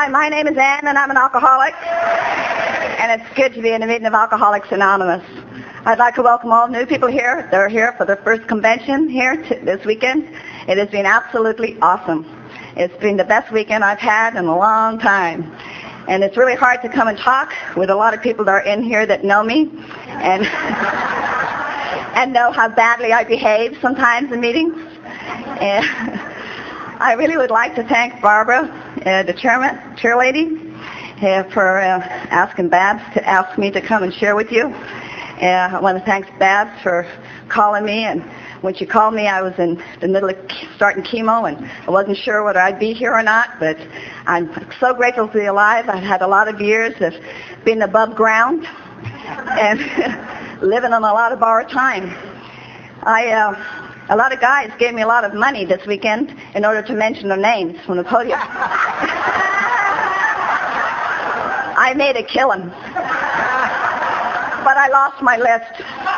Hi, my name is Ann, and I'm an alcoholic, and it's good to be in a meeting of Alcoholics Anonymous. I'd like to welcome all new people here. They're here for their first convention here this weekend. It has been absolutely awesome. It's been the best weekend I've had in a long time. And it's really hard to come and talk with a lot of people that are in here that know me and and know how badly I behave sometimes in meetings. And I really would like to thank Barbara, the chairlady, for asking Babs to ask me to come and share with you. I want to thank Babs for calling me, and when she called me, I was in the middle of starting chemo, and I wasn't sure whether I'd be here or not, but I'm so grateful to be alive. I've had a lot of years of being above ground and living on a lot of borrowed time. A lot of guys gave me a lot of money this weekend in order to mention their names from the podium. I made a killing, but I lost my list.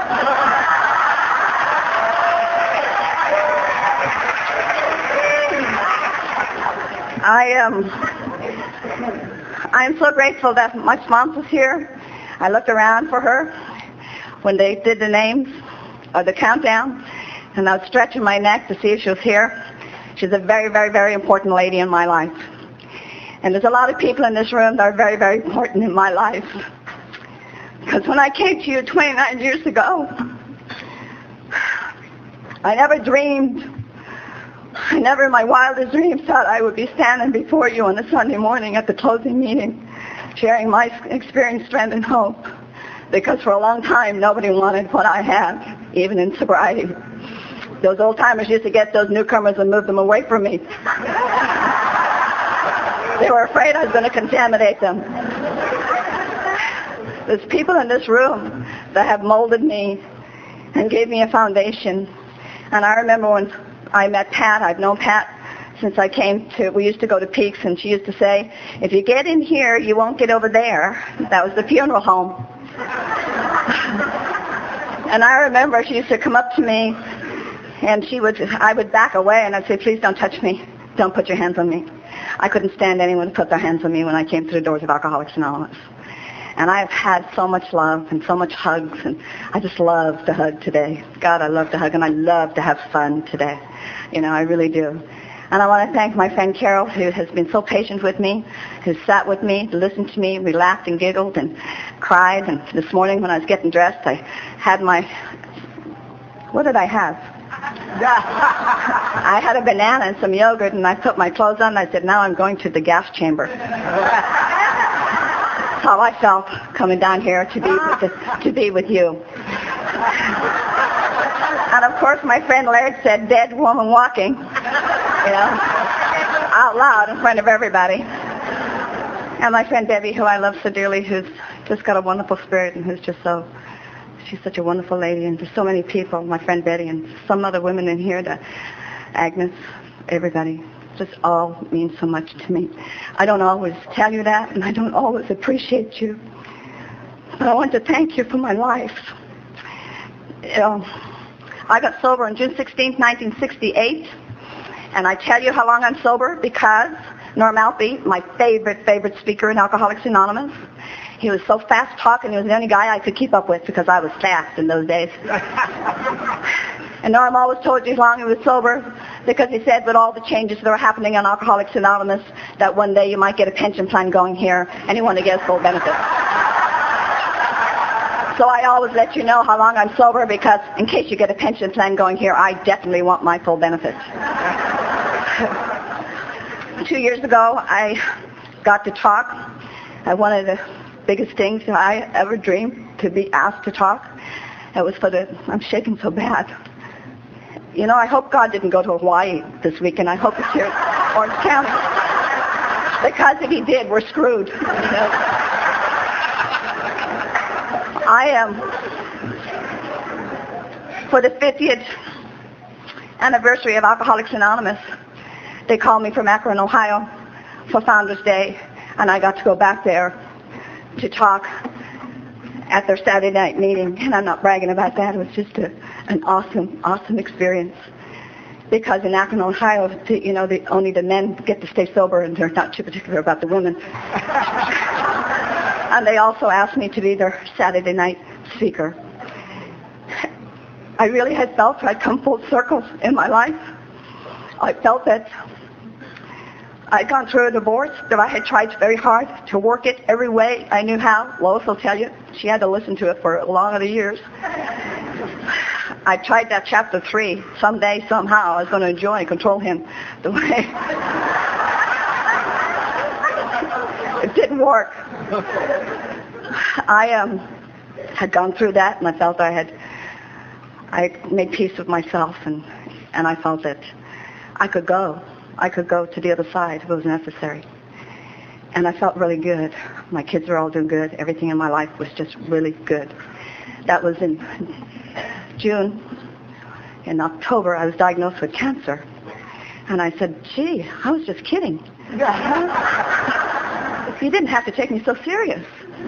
I'm so grateful that my sponsor's here. I looked around for her when they did the names or the countdown, and I was stretching my neck to see if she was here. She's a very, very, very important lady in my life. And there's a lot of people in this room that are very, very important in my life. Because when I came to you 29 years ago, I never in my wildest dreams thought I would be standing before you on a Sunday morning at the closing meeting, sharing my experience, strength, and hope. Because for a long time, nobody wanted what I had, even in sobriety. Those old-timers used to get those newcomers and move them away from me. They were afraid I was going to contaminate them. There's people in this room that have molded me and gave me a foundation. And I remember when I met Pat. I've known Pat since I came to, we used to go to Peaks, and she used to say, if you get in here, you won't get over there. That was the funeral home. And I remember she used to come up to me, and I would back away, and I'd say, please don't touch me. Don't put your hands on me. I couldn't stand anyone to put their hands on me when I came through the doors of Alcoholics Anonymous. And I've had so much love and so much hugs, and I just love to hug today. God, I love to hug, and I love to have fun today. You know, I really do. And I want to thank my friend Carol, who has been so patient with me, who sat with me, listened to me. We laughed and giggled and cried. And this morning when I was getting dressed, I had what did I have? I had a banana and some yogurt, and I put my clothes on, and I said, now I'm going to the gas chamber. That's how I felt coming down here to be with you. And of course, my friend Laird said, dead woman walking, out loud in front of everybody. And my friend Debbie, who I love so dearly, who's just got a wonderful spirit and who's just she's such a wonderful lady. And there's so many people, my friend Betty and some other women in here, Agnes, everybody, just all means so much to me. I don't always tell you that, and I don't always appreciate you. But I want to thank you for my life. I got sober on June 16th, 1968, and I tell you how long I'm sober because Norm Alpy, my favorite speaker in Alcoholics Anonymous, he was so fast talking, he was the only guy I could keep up with because I was fast in those days. And Norm always told you how long he was sober because he said with all the changes that are happening in Alcoholics Anonymous that one day you might get a pension plan going here and you want to get full benefits. So I always let you know how long I'm sober because in case you get a pension plan going here, I definitely want my full benefits. 2 years ago, I got to talk. One of the biggest things I ever dreamed to be asked to talk. It was I'm shaking so bad. I hope God didn't go to Hawaii this weekend. I hope it's here in Orange County. Because if he did, we're screwed. I am, for the 50th anniversary of Alcoholics Anonymous, they called me from Akron, Ohio for Founders Day, and I got to go back there to talk at their Saturday night meeting, and I'm not bragging about that. It was just an awesome experience. because in Akron, Ohio, only the men get to stay sober, and they're not too particular about the women. And they also asked me to be their Saturday night speaker. I really had felt I'd come full circle in my life. I felt that I'd gone through a divorce, that I had tried very hard to work it every way I knew how. Lois will tell you, she had to listen to it for a lot of years. I tried that chapter 3. Someday, somehow, I was going to enjoy and control him the way. It didn't work. I had gone through that, and I felt I made peace with myself, and I felt that I could go. I could go to the other side if it was necessary. And I felt really good. My kids were all doing good. Everything in my life was just really good. That was in June. In October, I was diagnosed with cancer. And I said, gee, I was just kidding. You didn't have to take me so serious.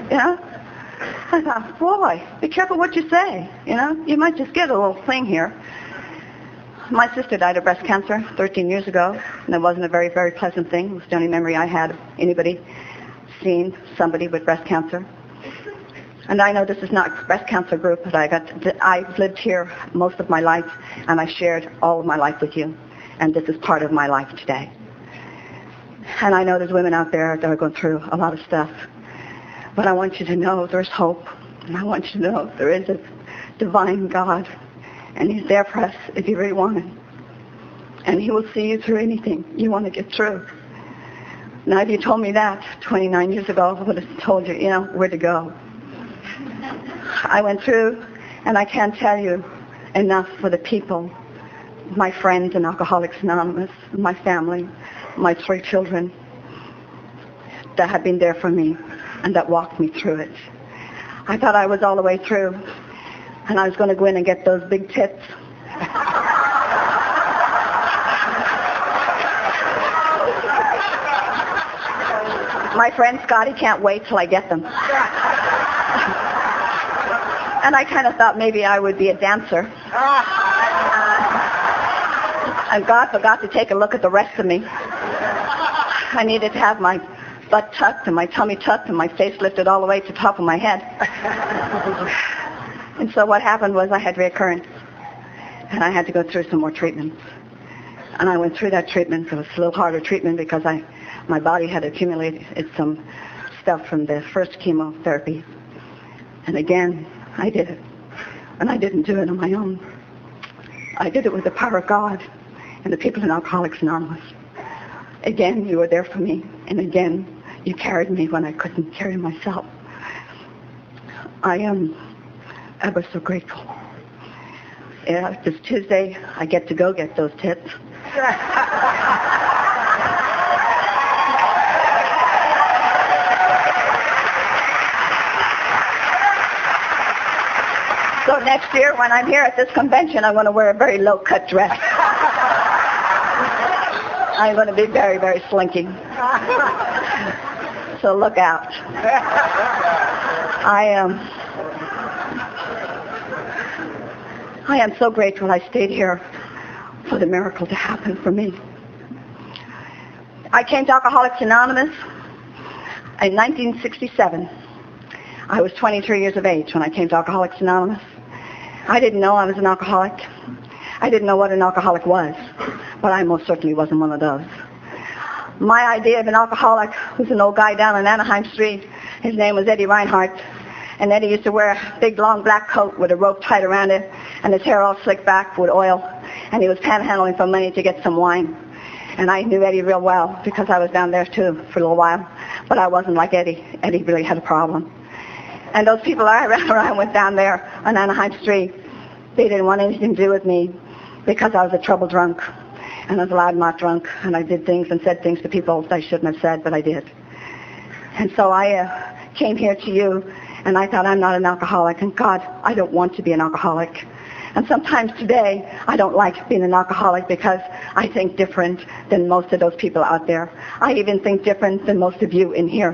I thought, boy, be careful what you say. You might just get a little thing here. My sister died of breast cancer 13 years ago, and it wasn't a very, very pleasant thing. It was the only memory I had of anybody seeing somebody with breast cancer. And I know this is not a breast cancer group, but I've lived here most of my life, and I shared all of my life with you, and this is part of my life today. And I know there's women out there that are going through a lot of stuff, but I want you to know there's hope, and I want you to know there is a divine God. And he's there for us if you really want him. And he will see you through anything you want to get through. Now, if you told me that 29 years ago, I would have told you, where to go. I went through, and I can't tell you enough for the people, my friends in Alcoholics Anonymous, my family, my 3 children that have been there for me and that walked me through it. I thought I was all the way through. And I was going to go in and get those big tits. My friend Scotty can't wait till I get them. And I kind of thought maybe I would be a dancer. And God forgot to take a look at the rest of me. I needed to have my butt tucked and my tummy tucked and my face lifted all the way to the top of my head. And so what happened was I had recurrence, and I had to go through some more treatments. And I went through that treatment. It was a little harder treatment because my body had accumulated some stuff from the first chemotherapy. And again, I did it. And I didn't do it on my own. I did it with the power of God and the people in Alcoholics Anonymous. Again, you were there for me. And again, you carried me when I couldn't carry myself. I am ever so grateful. This Tuesday, I get to go get those tits. So next year, when I'm here at this convention, I'm going to wear a very low-cut dress. I'm going to be very, very slinky. So look out. I am so grateful I stayed here for the miracle to happen for me. I came to Alcoholics Anonymous in 1967. I was 23 years of age when I came to Alcoholics Anonymous. I didn't know I was an alcoholic. I didn't know what an alcoholic was, but I most certainly wasn't one of those. My idea of an alcoholic was an old guy down on Anaheim Street. His name was Eddie Reinhardt. And Eddie used to wear a big, long black coat with a rope tied around it, and his hair all slicked back with oil. And he was panhandling for money to get some wine. And I knew Eddie real well because I was down there, too, for a little while. But I wasn't like Eddie. Eddie really had a problem. And those people I ran around with down there on Anaheim Street, they didn't want anything to do with me because I was a trouble drunk. And I was a loudmouth drunk. And I did things and said things to people that I shouldn't have said, but I did. And so I came here to you. And I thought, I'm not an alcoholic. And God, I don't want to be an alcoholic. And sometimes today, I don't like being an alcoholic because I think different than most of those people out there. I even think different than most of you in here.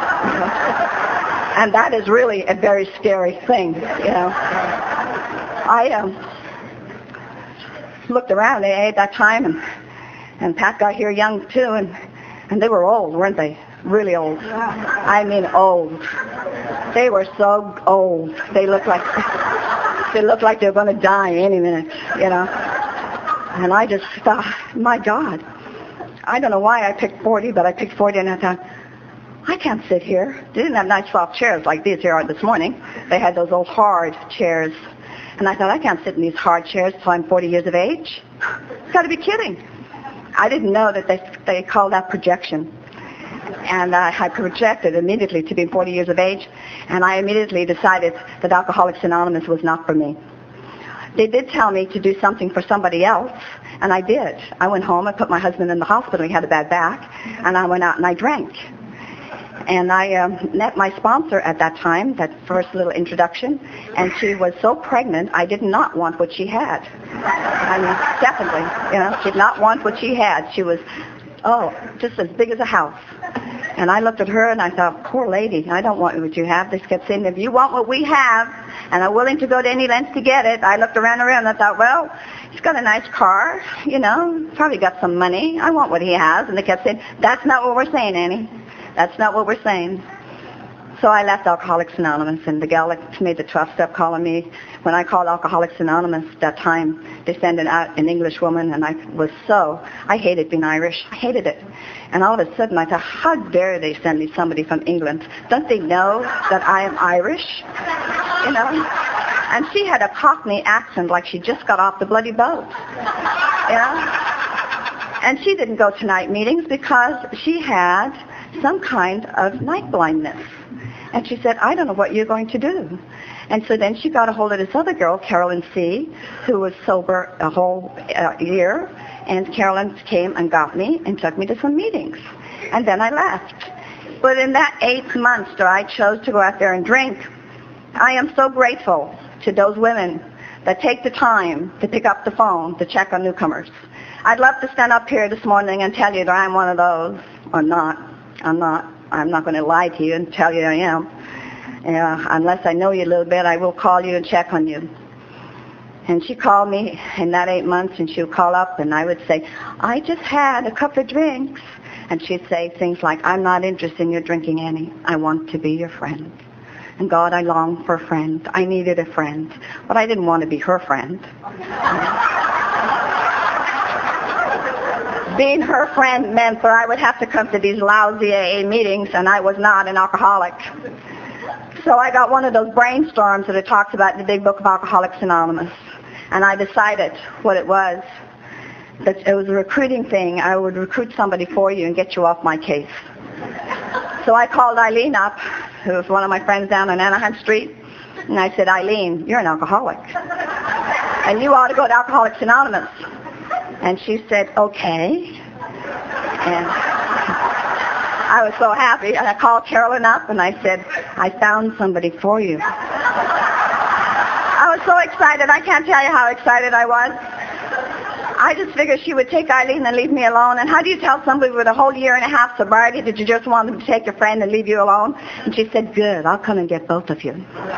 And that is really a very scary thing, looked around at that time, and Pat got here young too, and they were old, weren't they? Really old. I mean old. They were so old. They looked like they were going to die any minute, you know. And I just thought, my God, I don't know why I picked 40, but I picked 40, and I thought, I can't sit here. They didn't have nice soft chairs like these here are this morning. They had those old hard chairs. And I thought, I can't sit in these hard chairs till I'm 40 years of age. It's got to be kidding. I didn't know that they called that projection. And I projected immediately to be 40 years of age, and I immediately decided that Alcoholics Anonymous was not for me. They did tell me to do something for somebody else, and I did. I went home, I put my husband in the hospital, he had a bad back, and I went out and I drank. And I met my sponsor at that time, that first little introduction, and she was so pregnant, I did not want what she had. I mean, definitely, you know, did not want what she had. She was, just as big as a house. And I looked at her and I thought, poor lady, I don't want what you have. They kept saying, if you want what we have and are willing to go to any lengths to get it. I looked around and I thought, well, he's got a nice car, you know, probably got some money. I want what he has. And they kept saying, that's not what we're saying, Annie. That's not what we're saying. So I left Alcoholics Anonymous, and the gal that made the 12-step call on me, when I called Alcoholics Anonymous that time, they sent out an English woman, and I hated being Irish. I hated it. And all of a sudden I thought, how dare they send me somebody from England? Don't they know that I am Irish? You know? And she had a Cockney accent like she just got off the bloody boat. You know? And she didn't go to night meetings because she had some kind of night blindness. And she said, I don't know what you're going to do. And so then she got a hold of this other girl, Carolyn C., who was sober a whole year. And Carolyn came and got me and took me to some meetings. And then I left. But in that 8 months that I chose to go out there and drink, I am so grateful to those women that take the time to pick up the phone to check on newcomers. I'd love to stand up here this morning and tell you that I'm one of those, or not. I'm not. I'm not going to lie to you and tell you I am. Unless I know you a little bit, I will call you and check on you. And she called me in that 8 months, and she would call up, and I would say, I just had a couple of drinks. And she'd say things like, I'm not interested in your drinking, Annie. I want to be your friend. And God, I long for a friend. I needed a friend. But I didn't want to be her friend. Being her friend meant that I would have to come to these lousy AA meetings, and I was not an alcoholic. So I got one of those brainstorms that it talks about in the big book of Alcoholics Anonymous. And I decided what it was. That it was a recruiting thing. I would recruit somebody for you and get you off my case. So I called Eileen up, who was one of my friends down on Anaheim Street. And I said, Eileen, you're an alcoholic. And you ought to go to Alcoholics Anonymous. And she said, okay. And I was so happy. And I called Carolyn up and I said, I found somebody for you. I was so excited. I can't tell you how excited I was. I just figured she would take Eileen and leave me alone. And how do you tell somebody with a whole year and a half sobriety that you just want them to take your friend and leave you alone? And she said, good, I'll come and get both of you.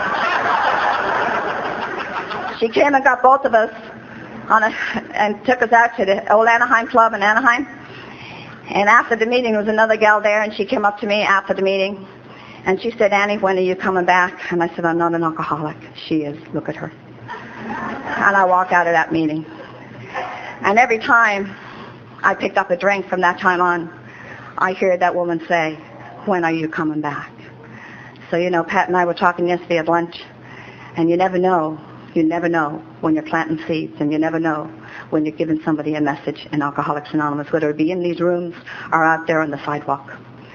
She came and got both of us and took us out to the old Anaheim Club in Anaheim. And after the meeting, there was another gal there, and she came up to me after the meeting. And she said, Annie, when are you coming back? And I said, I'm not an alcoholic. She is. Look at her. And I walked out of that meeting. And every time I picked up a drink from that time on, I heard that woman say, when are you coming back? So, you know, Pat and I were talking yesterday at lunch, and you never know when you're planting seeds, and you never know when you're giving somebody a message in Alcoholics Anonymous, whether it be in these rooms or out there on the sidewalk.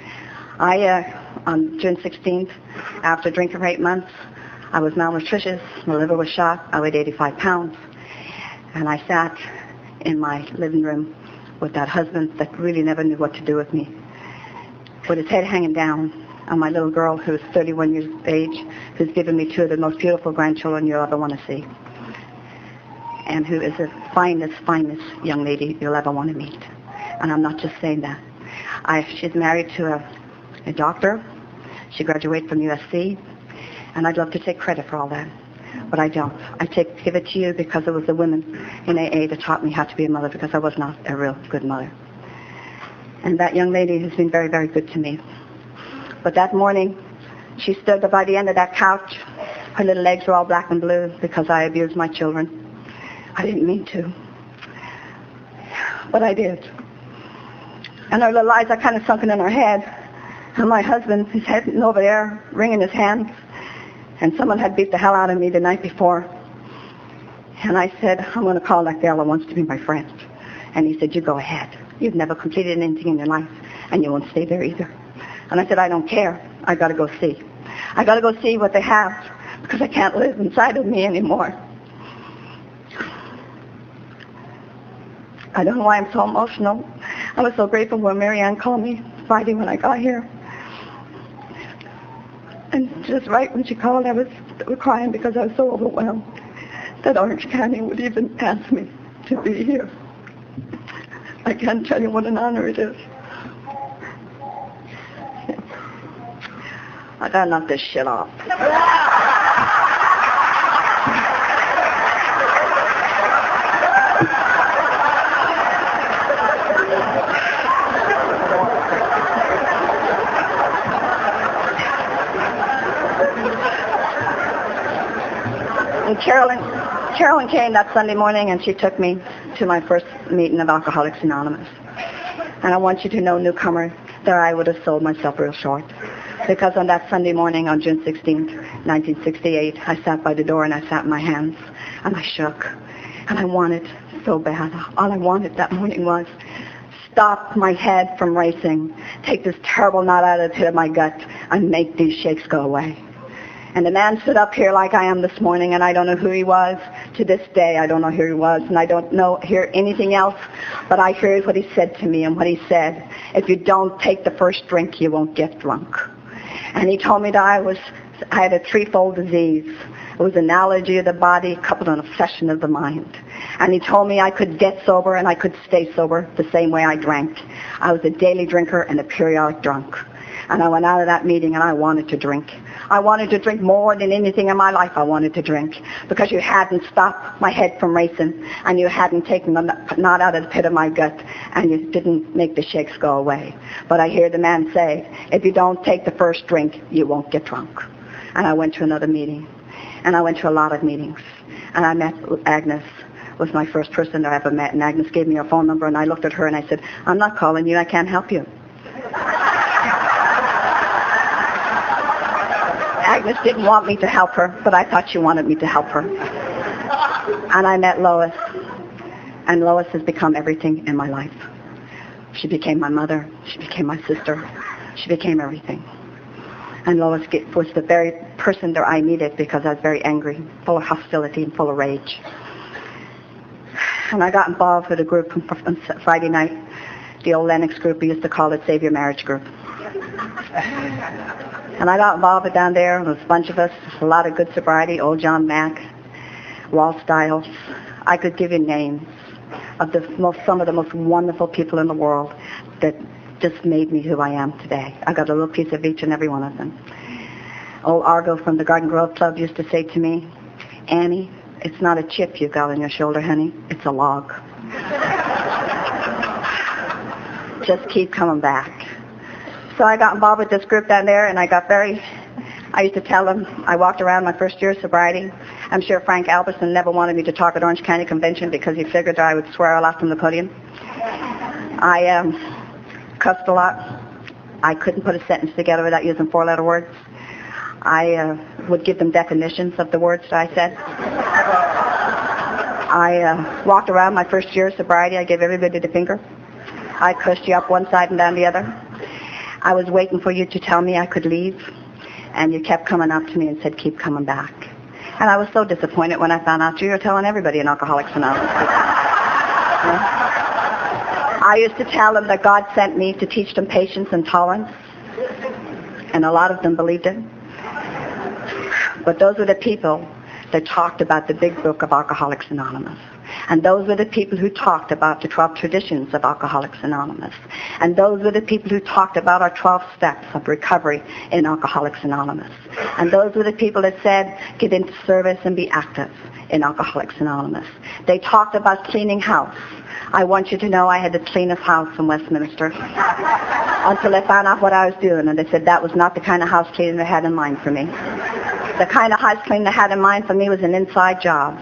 On June 16th, after drinking for 8 months, I was malnutritious, my liver was shot, I weighed 85 pounds, and I sat in my living room with that husband that really never knew what to do with me, with his head hanging down, and my little girl who's 31 years of age, who's given me 2 of the most beautiful grandchildren you'll ever want to see, and who is the finest young lady you'll ever want to meet. And I'm not just saying that. She's married to a doctor. She graduated from USC, and I'd love to take credit for all that. but I don't. I give it to you because it was the women in AA that taught me how to be a mother, because I was not a real good mother. And that young lady has been very, very good to me. But that morning, she stood by the end of that couch. Her little legs were all black and blue because I abused my children. I didn't mean to, but I did. And her little eyes are kind of sunken in her head. And my husband, his head over there, wringing his hands. And someone had beat the hell out of me the night before. And I said, I'm going to call that girl that wants to be my friend. And he said, you go ahead. You've never completed anything in your life, and you won't stay there either. And I said, I don't care. I got to go see. I got to go see what they have, because I can't live inside of me anymore. I don't know why I'm so emotional. I was so grateful when Marianne called me Friday when I got here. And just right when she called, I was crying because I was so overwhelmed that Orange County would even ask me to be here. I can't tell you what an honor it is. I gotta knock this shit off. And Carolyn came that Sunday morning, and she took me to my first meeting of Alcoholics Anonymous. And I want you to know, newcomer, that I would have sold myself real short. Because on that Sunday morning, on June 16th, 1968, I sat by the door and I sat in my hands, and I shook. And I wanted so bad. All I wanted that morning was stop my head from racing, take this terrible knot out of the pit of my gut, and make these shakes go away. And the man stood up here like I am this morning, and I don't know who he was. To this day, I don't know who he was, and I don't hear anything else, but I heard what he said to me, and what he said, if you don't take the first drink, you won't get drunk. And he told me that I had a threefold disease. It was an allergy of the body coupled with an obsession of the mind. And he told me I could get sober and I could stay sober the same way I drank. I was a daily drinker and a periodic drunk. And I went out of that meeting and I wanted to drink. I wanted to drink more than anything in my life. I wanted to drink because you hadn't stopped my head from racing, and you hadn't taken the knot out of the pit of my gut, and you didn't make the shakes go away. But I hear the man say, if you don't take the first drink, you won't get drunk. And I went to another meeting, and I went to a lot of meetings, and I met Agnes. Was my first person that I ever met, and Agnes gave me her phone number, and I looked at her and I said, I'm not calling you, I can't help you. Agnes didn't want me to help her, but I thought she wanted me to help her. And I met Lois, and Lois has become everything in my life. She became my mother, she became my sister, she became everything. And Lois was the very person that I needed, because I was very angry, full of hostility and full of rage. And I got involved with a group on Friday night, the old Lennox group. We used to call it Save Your Marriage Group. And I got involved with down there. There was a bunch of us, a lot of good sobriety, old John Mack, Walt Stiles. I could give you names of some of the most wonderful people in the world that just made me who I am today. I got a little piece of each and every one of them. Old Argo from the Garden Grove Club used to say to me, Annie, it's not a chip you've got on your shoulder, honey. It's a log. Just keep coming back. So I got involved with this group down there, and I used to tell them, I walked around my first year of sobriety. I'm sure Frank Alberson never wanted me to talk at Orange County Convention because he figured that I would swear a lot from the podium. I cussed a lot. I couldn't put a sentence together without using 4-letter words. I would give them definitions of the words that I said. I walked around my first year of sobriety. I gave everybody the finger. I cussed you up one side and down the other. I was waiting for you to tell me I could leave, and you kept coming up to me and said, keep coming back. And I was so disappointed when I found out you were telling everybody in Alcoholics Anonymous. I used to tell them that God sent me to teach them patience and tolerance, and a lot of them believed it. But those were the people that talked about the big book of Alcoholics Anonymous. And those were the people who talked about the 12 traditions of Alcoholics Anonymous. And those were the people who talked about our 12 steps of recovery in Alcoholics Anonymous. And those were the people that said, get into service and be active in Alcoholics Anonymous. They talked about cleaning house. I want you to know I had the cleanest house in Westminster until I found out what I was doing. And they said that was not the kind of house cleaning they had in mind for me. The kind of house cleaning they had in mind for me was an inside job.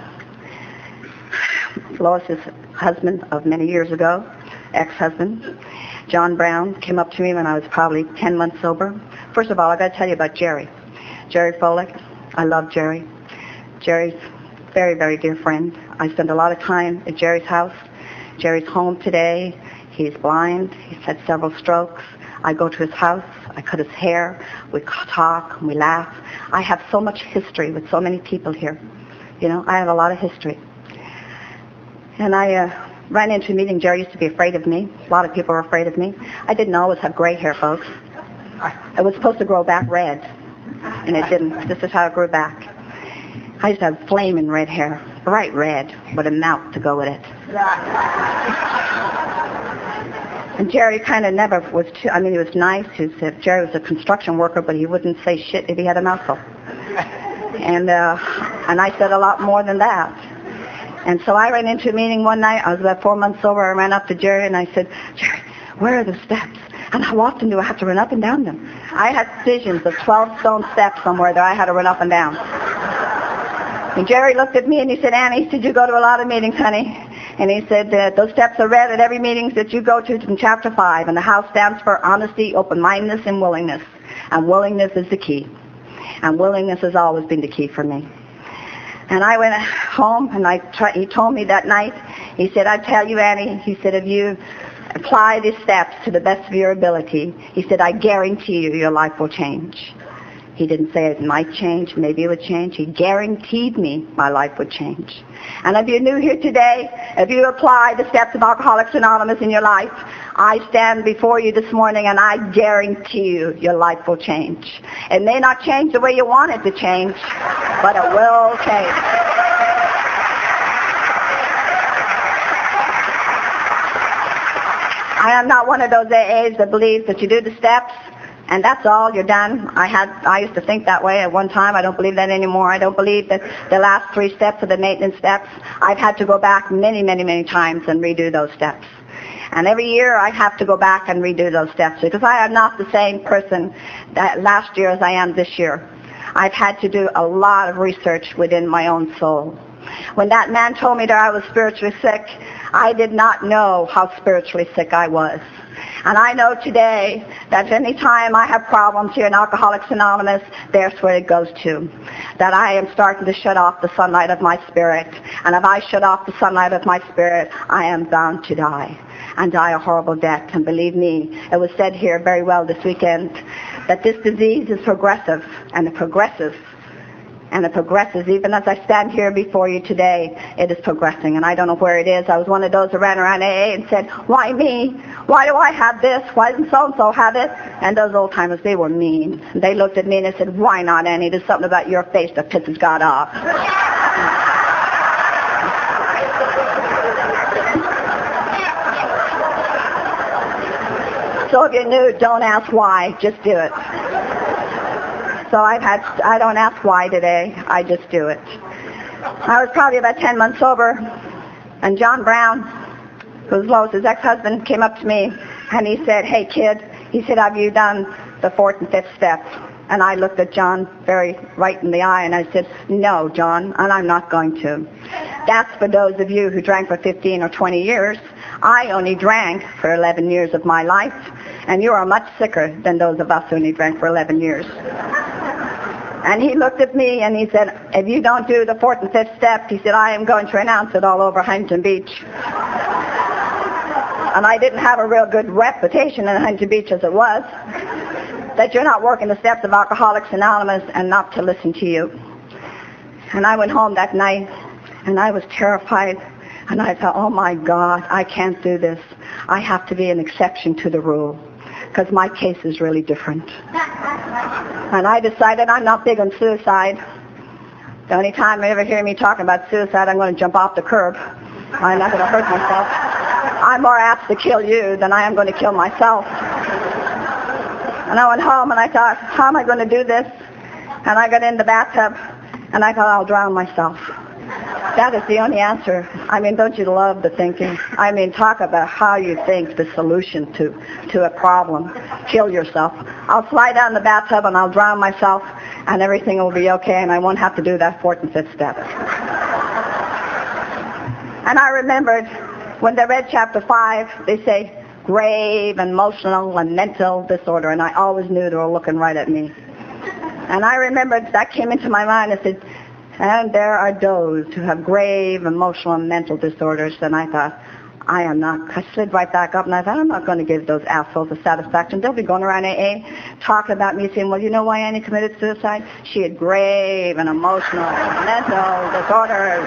Lois's husband of many years ago, ex-husband, John Brown, came up to me when I was probably 10 months sober. First of all, I got to tell you about Jerry. Jerry Folick. I love Jerry. Jerry's a very, very dear friend. I spend a lot of time at Jerry's house. Jerry's home today. He's blind. He's had several strokes. I go to his house. I cut his hair. We talk. We laugh. I have so much history with so many people here. You know, I have a lot of history. And I ran into a meeting. Jerry used to be afraid of me. A lot of people were afraid of me. I didn't always have gray hair, folks. It was supposed to grow back red, and it didn't. This is how it grew back. I used to have flaming red hair, bright red, with a mouth to go with it. And Jerry kind of never was too, I mean, he was nice. Jerry was a construction worker, but he wouldn't say shit if he had a mouthful. And I said a lot more than that. And so I ran into a meeting one night. I was about 4 months sober. I ran up to Jerry and I said, Jerry, where are the steps? And how often do I have to run up and down them? I had visions of 12 stone steps somewhere that I had to run up and down. And Jerry looked at me and he said, Annie, did you go to a lot of meetings, honey? And he said, those steps are read at every meeting that you go to in chapter 5. And the house stands for honesty, open-mindedness, and willingness. And willingness is the key. And willingness has always been the key for me. And I went home, and he told me that night, he said, I tell you, Annie, he said, if you apply these steps to the best of your ability, he said, I guarantee you your life will change. He didn't say it might change, maybe it would change. He guaranteed me my life would change. And if you're new here today, if you apply the steps of Alcoholics Anonymous in your life, I stand before you this morning and I guarantee you your life will change. It may not change the way you want it to change, but it will change. I am not one of those AAs that believes that you do the steps and that's all, you're done. I used to think that way at one time. I don't believe that anymore. I don't believe that the last 3 steps are the maintenance steps. I've had to go back many, many, many times and redo those steps. And every year I have to go back and redo those steps because I am not the same person that last year as I am this year. I've had to do a lot of research within my own soul. When that man told me that I was spiritually sick, I did not know how spiritually sick I was. And I know today that any time I have problems here in Alcoholics Anonymous, there's where it goes to. That I am starting to shut off the sunlight of my spirit. And if I shut off the sunlight of my spirit, I am bound to die. And die a horrible death. And believe me, it was said here very well this weekend that this disease is progressive. And it progresses. And it progresses. Even as I stand here before you today, it is progressing. And I don't know where it is. I was one of those that ran around AA and said, why me? Why do I have this? Why doesn't so-and-so have it? And those old timers, they were mean. They looked at me and they said, why not, Annie? There's something about your face that pisses God off. So if you're new, don't ask why. Just do it. So I don't ask why today. I just do it. I was probably about 10 months sober, and John Brown, who's Lois's ex-husband, came up to me, and he said, hey, kid, he said, have you done the 4th and 5th steps? And I looked at John very right in the eye, and I said, no, John, and I'm not going to. That's for those of you who drank for 15 or 20 years. I only drank for 11 years of my life, and you are much sicker than those of us who only drank for 11 years. And he looked at me and he said, if you don't do the 4th and 5th step, he said, I am going to announce it all over Huntington Beach. And I didn't have a real good reputation in Huntington Beach as it was, that you're not working the steps of Alcoholics Anonymous and not to listen to you. And I went home that night and I was terrified. And I thought, oh my God, I can't do this. I have to be an exception to the rule because my case is really different. And I decided I'm not big on suicide, The only time you ever hear me talking about suicide, I'm going to jump off the curb. I'm not going to hurt myself. I'm more apt to kill you than I am going to kill myself. And I went home and I thought, how am I going to do this? And I got in the bathtub and I thought, I'll drown myself. That is the only answer. I mean, don't you love the thinking? I mean, talk about how you think the solution to a problem. Kill yourself. I'll slide down the bathtub and I'll drown myself and everything will be okay and I won't have to do that fourth and fifth step. And I remembered when they read chapter 5, they say grave, emotional, and mental disorder, and I always knew they were looking right at me. And I remembered that came into my mind. I said, and there are those who have grave, emotional, and mental disorders. And I thought, I slid right back up and I thought, I'm not going to give those assholes a satisfaction. They'll be going around AA talking about me saying, well, you know why Annie committed suicide? She had grave and emotional and mental disorders.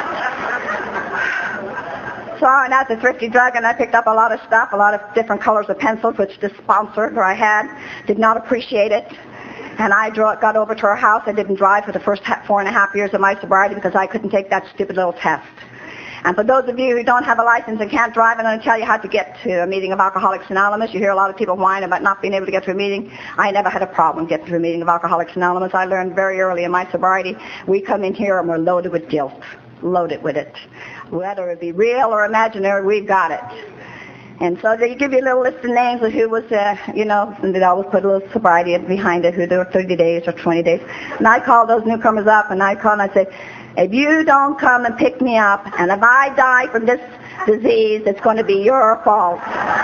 So I went out to Thrifty Drug and I picked up a lot of stuff, a lot of different colors of pencils, which this sponsor who I had did not appreciate it. And I got over to her house. I didn't drive for the first 4.5 years of my sobriety because I couldn't take that stupid little test. And for those of you who don't have a license and can't drive, I'm going to tell you how to get to a meeting of Alcoholics Anonymous. You hear a lot of people whine about not being able to get to a meeting. I never had a problem getting to a meeting of Alcoholics Anonymous. I learned very early in my sobriety, we come in here and we're loaded with guilt. Loaded with it. Whether it be real or imaginary, we've got it. And so they give you a little list of names of who was, and they always put a little sobriety behind it, who there were 30 days or 20 days. And I call those newcomers up, and I call and I say, if you don't come and pick me up, and if I die from this disease, it's going to be your fault.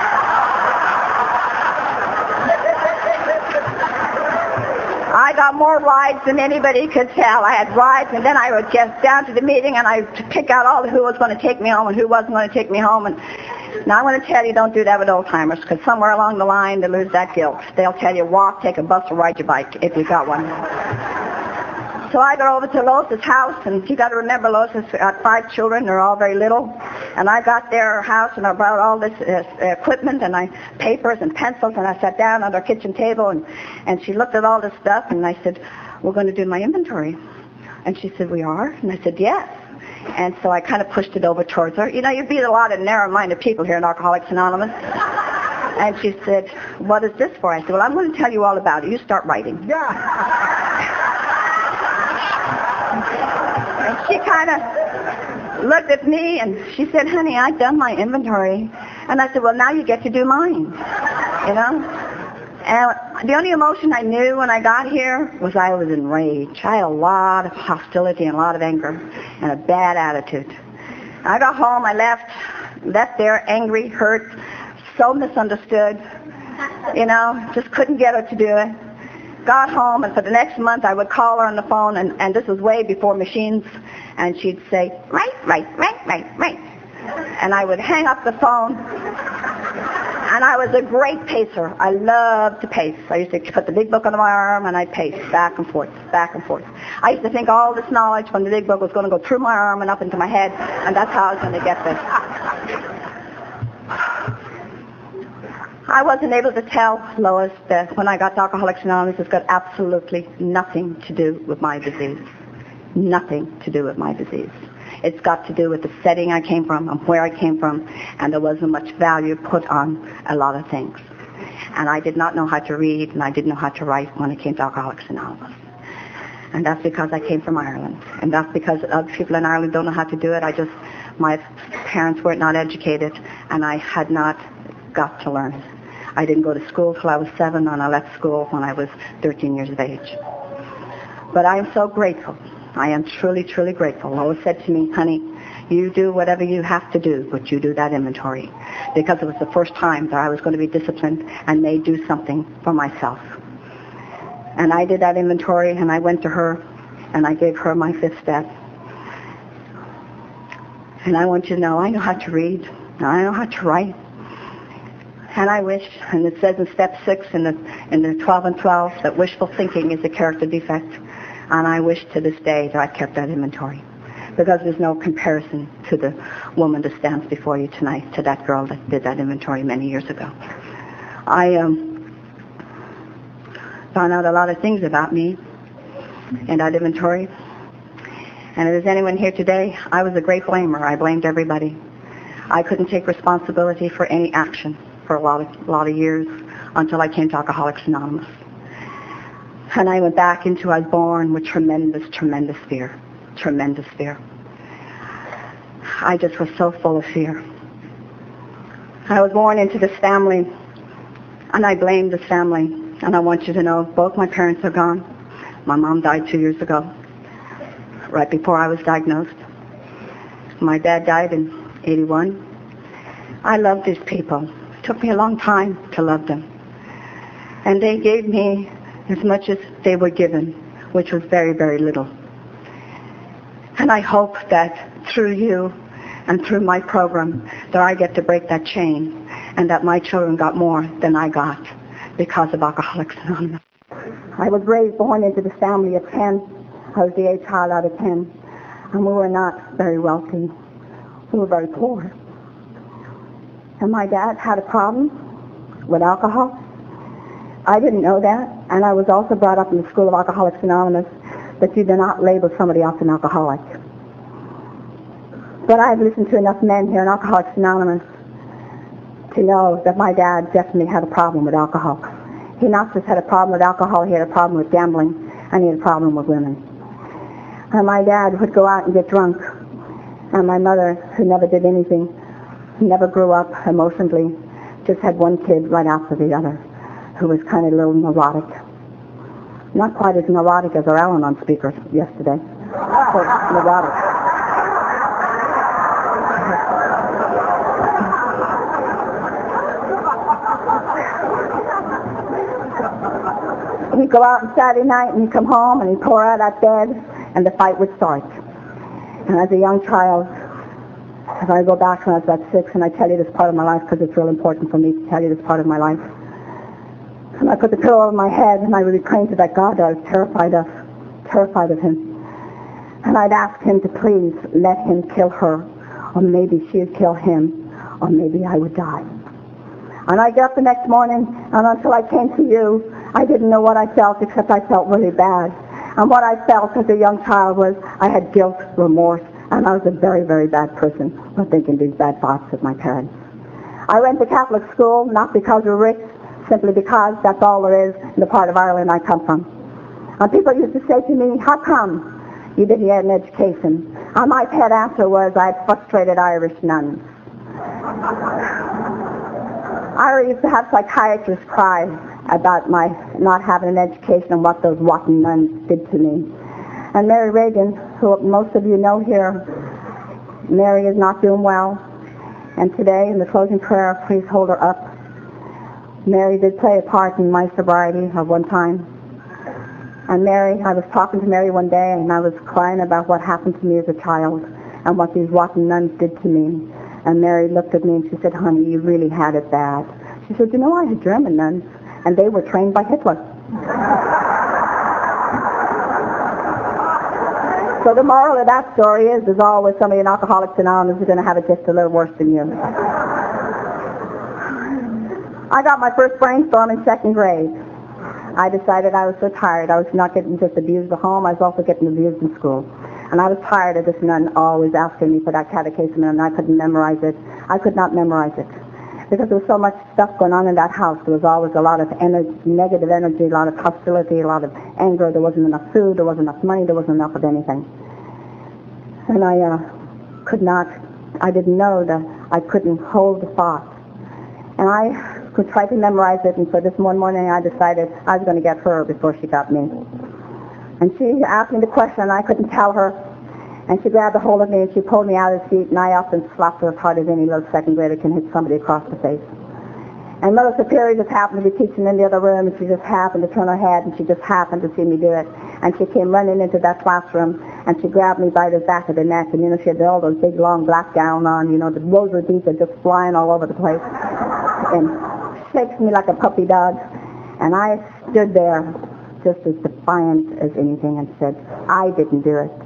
I got more rides than anybody could tell. I had rides, and then I would get down to the meeting, and I would pick out all who was going to take me home and who wasn't going to take me home. And now I'm going to tell you, don't do that with old-timers, because somewhere along the line, they lose that guilt. They'll tell you, walk, take a bus, or ride your bike, if you got one. So I got over to Lois's house, and you got to remember, Lois has got 5 children. They're all very little. And I got their house, and I brought all this equipment, and papers and pencils, and I sat down on our kitchen table, and she looked at all this stuff, and I said, we're going to do my inventory. And she said, we are? And I said, yes. And so I kind of pushed it over towards her. You know, you beat a lot of narrow-minded people here in Alcoholics Anonymous. And she said, what is this for? I said, well, I'm going to tell you all about it. You start writing. And she kind of looked at me and she said, honey, I've done my inventory. And I said, well, now you get to do mine, you know. And the only emotion I knew when I got here was I was enraged. I had a lot of hostility and a lot of anger and a bad attitude. I got home, I left there angry, hurt, so misunderstood, you know, just couldn't get her to do it. Got home, and for the next month I would call her on the phone, and this was way before machines, and she'd say, right. And I would hang up the phone, and I was a great pacer. I loved to pace. I used to put the big book under my arm, and I'd pace back and forth. I used to think all this knowledge from the big book was going to go through my arm and up into my head, and that's how I was going to get this. I wasn't able to tell Lois that when I got to Alcoholics Anonymous, it's got absolutely nothing to do with my disease. Nothing to do with my disease. It's got to do with the setting I came from and where I came from, and there wasn't much value put on a lot of things. And I did not know how to read, and I didn't know how to write when it came to Alcoholics Anonymous. And that's because I came from Ireland. And that's because other people in Ireland don't know how to do it. My parents were not educated, and I had not got to learn it. I didn't go to school till I was 7, and I left school when I was 13 years of age. But I am so grateful. I am truly, truly grateful. Lois said to me, honey, you do whatever you have to do, but you do that inventory. Because it was the first time that I was going to be disciplined and may do something for myself. And I did that inventory, and I went to her, and I gave her my 5th step. And I want you to know, I know how to read, and I know how to write. And I wish, and it says in step 6 in the 12 and 12, that wishful thinking is a character defect. And I wish to this day that I kept that inventory. Because there's no comparison to the woman that stands before you tonight, to that girl that did that inventory many years ago. I found out a lot of things about me in that inventory. And if there's anyone here today, I was a great blamer. I blamed everybody. I couldn't take responsibility for any action for a lot of years until I came to Alcoholics Anonymous. And I went back into, I was born with tremendous, tremendous fear. Tremendous fear. I just was so full of fear. I was born into this family, and I blamed this family. And I want you to know, both my parents are gone. My mom died 2 years ago, right before I was diagnosed. My dad died in 81. I love these people. It took me a long time to love them. And they gave me as much as they were given, which was very, very little. And I hope that through you and through my program that I get to break that chain and that my children got more than I got because of Alcoholics Anonymous. I was born into this family of 10. I was the 8th child out of 10. And we were not very wealthy. We were very poor. And my dad had a problem with alcohol. I didn't know that. And I was also brought up in the school of Alcoholics Anonymous that you do not label somebody else an alcoholic. But I've listened to enough men here in Alcoholics Anonymous to know that my dad definitely had a problem with alcohol. He not just had a problem with alcohol, he had a problem with gambling, and he had a problem with women. And my dad would go out and get drunk. And my mother, who never did anything, never grew up emotionally, just had one kid right after the other, who was kind of a little neurotic. Not quite as neurotic as our Al-Anon speaker yesterday. Neurotic. He'd go out on Saturday night and he'd come home and he'd pour out that bed and the fight would start. And as a young child, if I go back when I was about 6, and I tell you this part of my life because it's real important for me to tell you this part of my life. And I put the pillow over my head and I would be praying to that God that I was terrified of him. And I'd ask him to please let him kill her, or maybe she would kill him, or maybe I would die. And I got up the next morning, and until I came to you, I didn't know what I felt, except I felt really bad. And what I felt as a young child was I had guilt, remorse, and I was a very, very bad person for thinking these bad thoughts of my parents. I went to Catholic school, not because we're rich, simply because that's all there is in the part of Ireland I come from. And people used to say to me, how come you didn't get an education? And my pet answer was, I had frustrated Irish nuns. I used to have psychiatrists cry about my not having an education and what those rotten nuns did to me. And Mary Reagan, who most of you know here, Mary is not doing well. And today, in the closing prayer, please hold her up. Mary did play a part in my sobriety at one time. And Mary, I was talking to Mary one day, and I was crying about what happened to me as a child and what these rotten nuns did to me. And Mary looked at me and she said, honey, you really had it bad. She said, you know, I had German nuns, and they were trained by Hitler. So the moral of that story is, there's always somebody in Alcoholics Anonymous who's going to have it just a little worse than you. I got my first brainstorm in 2nd grade. I decided I was so tired. I was not getting just abused at home, I was also getting abused in school. And I was tired of this nun always asking me for that catechism, and I couldn't memorize it. I could not memorize it. Because there was so much stuff going on in that house. There was always a lot of negative energy, a lot of hostility, a lot of anger. There wasn't enough food, there wasn't enough money, there wasn't enough of anything. And I didn't know that I couldn't hold the thought. And I could try to memorize it, and so this one morning I decided I was going to get her before she got me. And she asked me the question, and I couldn't tell her. And she grabbed a hold of me, and she pulled me out of the seat, and I up and slapped her as hard as any little 2nd grader can hit somebody across the face. And Mother Superior just happened to be teaching in the other room, and she just happened to turn her head, and she just happened to see me do it. And she came running into that classroom, and she grabbed me by the back of the neck, and, she had all those big, long black gown on, the rosary beads are just flying all over the place, and shakes me like a puppy dog. And I stood there just as defiant as anything and said, I didn't do it.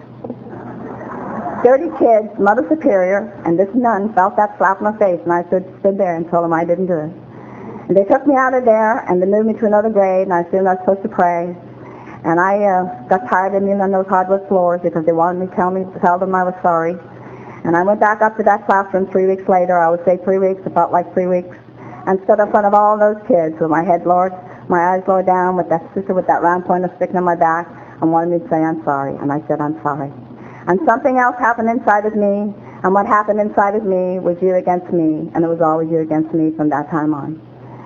30 kids, Mother Superior, and this nun felt that slap in my face, and I stood there and told them I didn't do it. And they took me out of there, and they moved me to another grade, and I assumed I was supposed to pray. And I got tired of kneeling on those hardwood floors because they wanted me to tell them I was sorry. And I went back up to that classroom 3 weeks later. I would say 3 weeks. It felt like 3 weeks. And stood in front of all those kids with my head lowered, my eyes lowered down, with that sister with that round pointer sticking in my back, and wanted me to say, I'm sorry. And I said, I'm sorry. And something else happened inside of me. And what happened inside of me was you against me. And it was always you against me from that time on.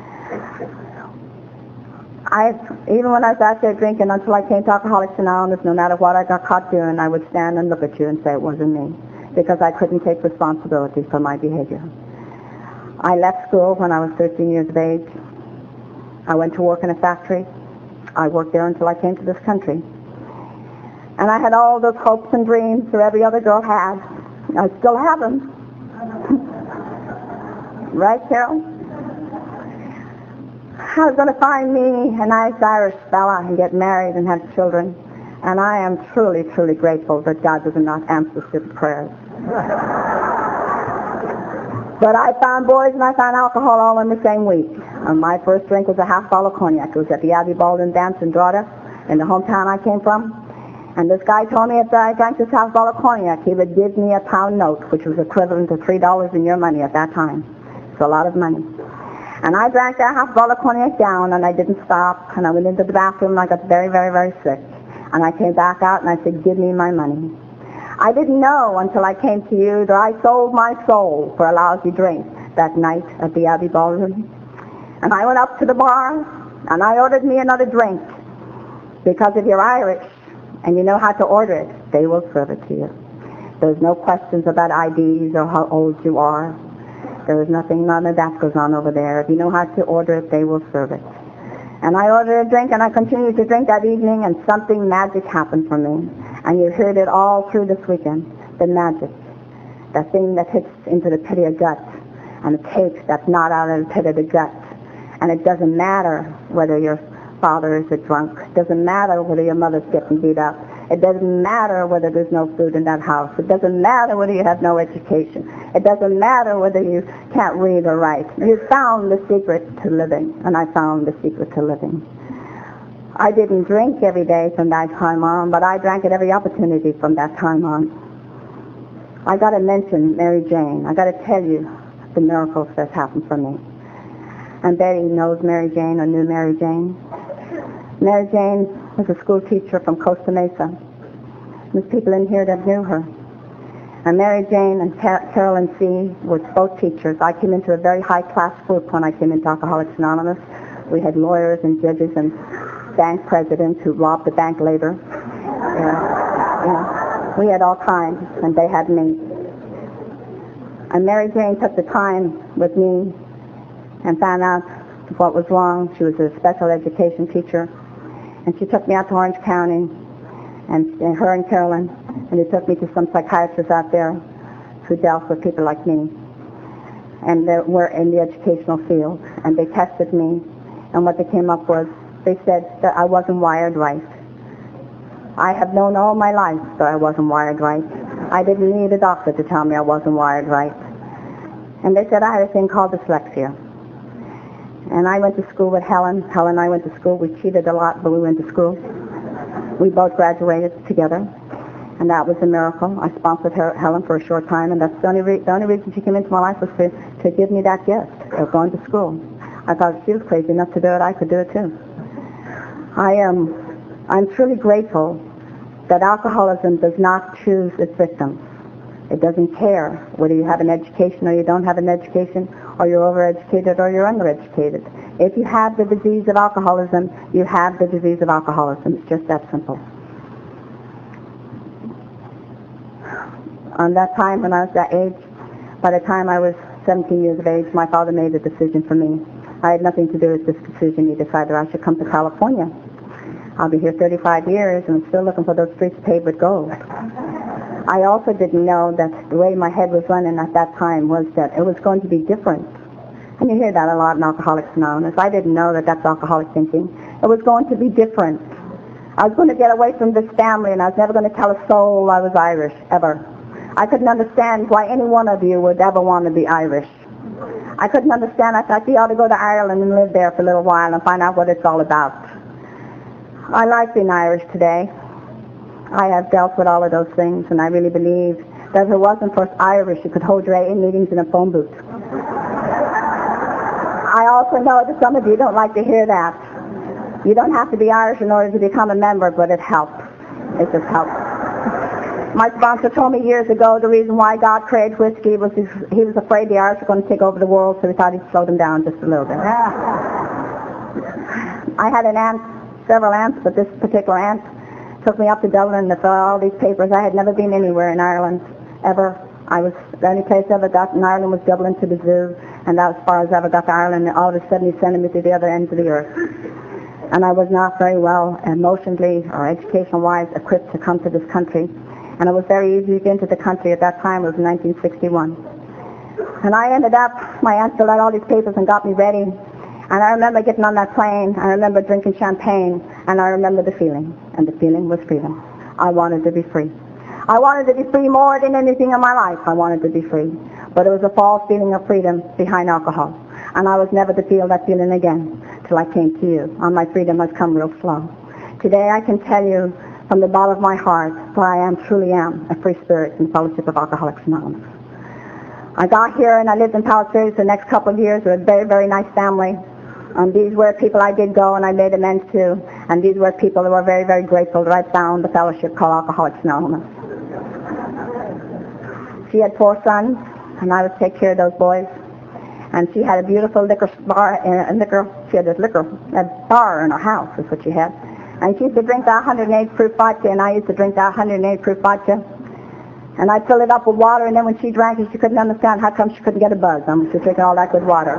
Even when I was out there drinking, until I came to Alcoholics Anonymous, no matter what I got caught doing, I would stand and look at you and say it wasn't me, because I couldn't take responsibility for my behavior. I left school when I was 13 years of age. I went to work in a factory. I worked there until I came to this country. And I had all those hopes and dreams that every other girl had. I still have them. Right, Carol? I was going to find me a nice Irish fella and get married and have children. And I am truly, truly grateful that God does not answer stupid prayers. But I found boys and I found alcohol all in the same week. And my first drink was a half bottle of cognac. It was at the Abbey Baldwin dance in Drogheda, in the hometown I came from. And this guy told me if I drank this half bottle of cognac, he would give me a pound note, which was equivalent to $3 in your money at that time. It's a lot of money. And I drank that half bottle of cognac down, and I didn't stop. And I went into the bathroom, and I got very, very, very sick. And I came back out, and I said, give me my money. I didn't know until I came to you that I sold my soul for a lousy drink that night at the Abbey Ballroom. And I went up to the bar, and I ordered me another drink. Because if you're Irish and you know how to order it, they will serve it to you. There's no questions about IDs or how old you are. There is nothing, none of that goes on over there. If you know how to order it, they will serve it. And I ordered a drink, and I continued to drink that evening, and something magic happened for me. And you heard it all through this weekend, the magic. That thing that hits into the pit of your gut, and it takes that knot out of the pit of the gut. And it doesn't matter whether your father is a drunk. It doesn't matter whether your mother's getting beat up. It doesn't matter whether there's no food in that house. It doesn't matter whether you have no education. It doesn't matter whether you can't read or write. You found the secret to living, and I found the secret to living. I didn't drink every day from that time on, but I drank at every opportunity from that time on. I got to mention Mary Jane. I got to tell you the miracles that happened for me. And Betty knows Mary Jane or knew Mary Jane. Mary Jane was a school teacher from Costa Mesa. There's people in here that knew her. And Mary Jane and Carolyn C. were both teachers. I came into a very high-class group when I came into Alcoholics Anonymous. We had lawyers and judges and bank presidents who robbed the bank later. We had all kinds, and they had me. And Mary Jane took the time with me and found out what was wrong. She was a special education teacher. And she took me out to Orange County, and her and Carolyn, and they took me to some psychiatrists out there who dealt with people like me. And they were in the educational field. And they tested me, and what they came up was, they said that I wasn't wired right. I have known all my life that I wasn't wired right. I didn't need a doctor to tell me I wasn't wired right. And they said I had a thing called dyslexia. And I went to school with Helen. Helen and I went to school. We cheated a lot, but we went to school. We both graduated together, and that was a miracle. I sponsored Helen for a short time, and that's the only reason she came into my life was to give me that gift of going to school. I thought if she was crazy enough to do it, I could do it too. I'm truly grateful that alcoholism does not choose its victims. It doesn't care whether you have an education or you don't have an education, or you're overeducated or you're undereducated. If you have the disease of alcoholism, you have the disease of alcoholism. It's just that simple. On that time, when I was that age, by the time I was 17 years of age, my father made a decision for me. I had nothing to do with this decision. He decided I should come to California. I'll be here 35 years, and I'm still looking for those streets paved with gold. I also didn't know that the way my head was running at that time was that it was going to be different. And you hear that a lot in Alcoholics Anonymous. I didn't know that that's alcoholic thinking. It was going to be different. I was going to get away from this family, and I was never going to tell a soul I was Irish, ever. I couldn't understand why any one of you would ever want to be Irish. I couldn't understand. I thought you ought to go to Ireland and live there for a little while and find out what it's all about. I like being Irish today. I have dealt with all of those things, and I really believe that if it wasn't for Irish, you could hold your AA meetings in a phone booth. I also know that some of you don't like to hear that. You don't have to be Irish in order to become a member, but it helps. It just helps. My sponsor told me years ago the reason why God created whiskey was he was afraid the Irish were going to take over the world, so he thought he'd slow them down just a little bit. I had an aunt, several aunts, but this particular aunt took me up to Dublin to fill out all these papers. I had never been anywhere in Ireland, ever. The only place I ever got in Ireland was Dublin to the zoo, and that was as far as I ever got to Ireland, and all of a sudden he sent me to the other ends of the earth. And I was not very well emotionally or education-wise equipped to come to this country. And it was very easy to get into the country at that time. It was 1961. And I ended up, my aunt filled out all these papers and got me ready. And I remember getting on that plane. I remember drinking champagne. And I remember the feeling. And the feeling was freedom. I wanted to be free. I wanted to be free more than anything in my life. I wanted to be free. But it was a false feeling of freedom behind alcohol. And I was never to feel that feeling again till I came to you. And my freedom has come real slow. Today I can tell you from the bottom of my heart that I truly am a free spirit in the Fellowship of Alcoholics Anonymous. I got here and I lived in Palos Verdes the next couple of years with a very, very nice family. And these were people I did go and I made amends to. And these were people that were very, very grateful that I found the fellowship called Alcoholics Anonymous. She had 4 sons, and I would take care of those boys. And she had a beautiful liquor bar, she had a bar in her house, is what she had. And she used to drink that 108 proof vodka, and I used to drink that 108 proof vodka. And I'd fill it up with water, and then when she drank it, she couldn't understand how come she couldn't get a buzz. She was drinking all that good water.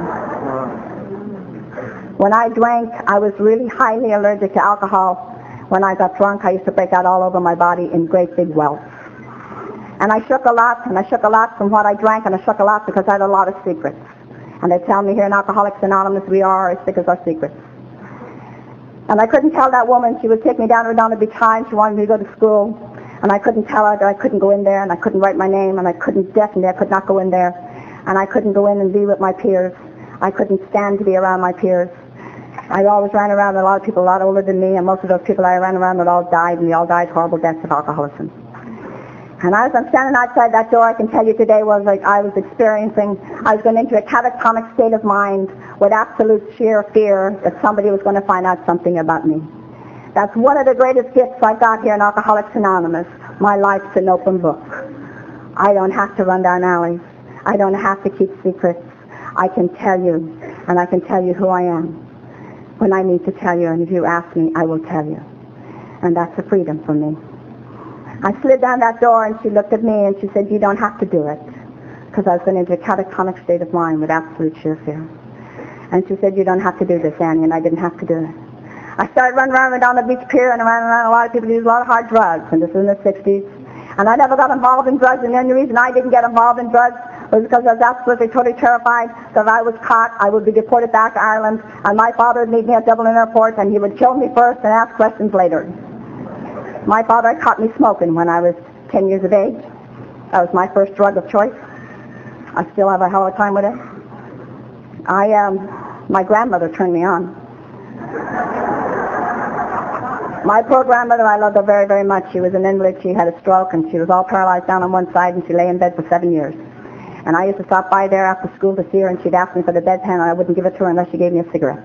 When I drank, I was really highly allergic to alcohol. When I got drunk, I used to break out all over my body in great big welts. And I shook a lot from what I drank, and I shook a lot because I had a lot of secrets. And they tell me here in Alcoholics Anonymous we are as thick as our secrets. And I couldn't tell that woman. She would take me down to Redondo Beach High, and she wanted me to go to school. And I couldn't tell her that I couldn't go in there, and I couldn't write my name, and I could not go in there. And I couldn't go in and be with my peers. I couldn't stand to be around my peers. I always ran around with a lot of people a lot older than me, and most of those people I ran around with all died, and they all died horrible deaths of alcoholism. And as I'm standing outside that door, I can tell you today was like I was going into a catatonic state of mind with absolute sheer fear that somebody was going to find out something about me. That's one of the greatest gifts I've got here in Alcoholics Anonymous. My life's an open book. I don't have to run down alleys. I don't have to keep secrets. I can tell you, and I can tell you who I am when I need to tell you, and if you ask me, I will tell you. And that's a freedom for me. I slid down that door, and she looked at me, and she said, you don't have to do it, because I was going into a catatonic state of mind with absolute sheer fear. And she said, you don't have to do this, Annie, and I didn't have to do it. I started running around down the beach pier, and around a lot of people use a lot of hard drugs, and this was in the 60s. And I never got involved in drugs, and the only reason I didn't get involved in drugs was because I was absolutely totally terrified that if I was caught, I would be deported back to Ireland, and my father would meet me at Dublin Airport, and he would kill me first and ask questions later. My father caught me smoking when I was 10 years of age. That was my first drug of choice. I still have a hell of a time with it. My grandmother turned me on. My poor grandmother, I loved her very, very much. She was an invalid. She had a stroke, and she was all paralyzed down on one side, and she lay in bed for 7 years. And I used to stop by there after school to see her, and she'd ask me for the bedpan, and I wouldn't give it to her unless she gave me a cigarette.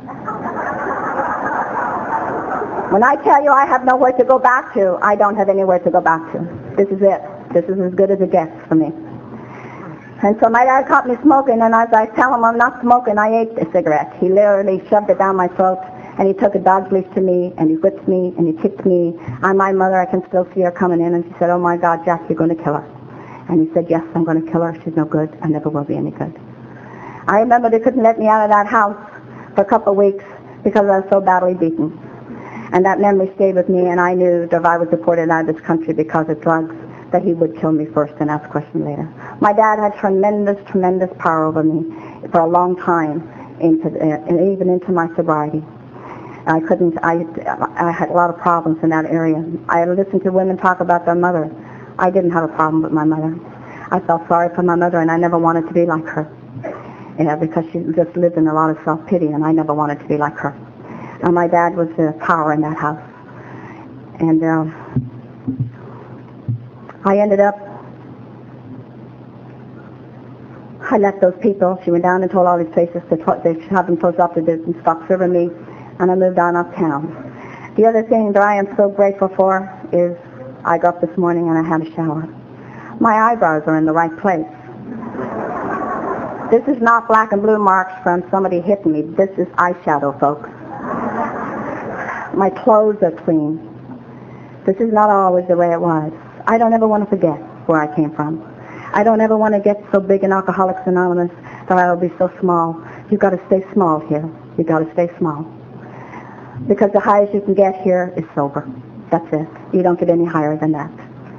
When I tell you I have nowhere to go back to, I don't have anywhere to go back to. This is it. This is as good as it gets for me. And so my dad caught me smoking, and as I tell him I'm not smoking, I ate a cigarette. He literally shoved it down my throat, and he took a dog's leash to me, and he whipped me, and he kicked me. And my mother, I can still see her coming in, and she said, oh my God, Jack, you're going to kill her. And he said, yes, I'm going to kill her. She's no good. I never will be any good. I remember they couldn't let me out of that house for a couple of weeks because I was so badly beaten. And that memory stayed with me, and I knew that if I was deported out of this country because of drugs, that he would kill me first and ask questions later. My dad had tremendous, tremendous power over me for a long time, even into my sobriety. I had a lot of problems in that area. I listened to women talk about their mother. I didn't have a problem with my mother. I felt sorry for my mother, and I never wanted to be like her. Because she just lived in a lot of self-pity, and I never wanted to be like her. And my dad was the power in that house. And I left those people. She went down and told all these places they have them closed off to this and stopped serving me, and I moved on uptown. The other thing that I am so grateful for is I got up this morning and I had a shower. My eyebrows are in the right place. This is not black and blue marks from somebody hitting me. This is eyeshadow, folks. My clothes are clean. This is not always the way it was. I don't ever want to forget where I came from. I don't ever want to get so big in Alcoholics Anonymous that I will be so small. You've got to stay small here. You've got to stay small. Because the highest you can get here is sober. That's it. You don't get any higher than that.